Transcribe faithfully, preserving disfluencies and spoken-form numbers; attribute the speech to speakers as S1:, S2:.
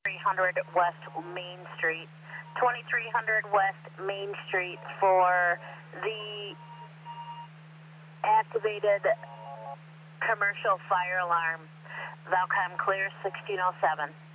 S1: twenty-three hundred West Main Street. twenty-three hundred West Main Street for the activated commercial fire alarm. Valcom clear sixteen oh seven.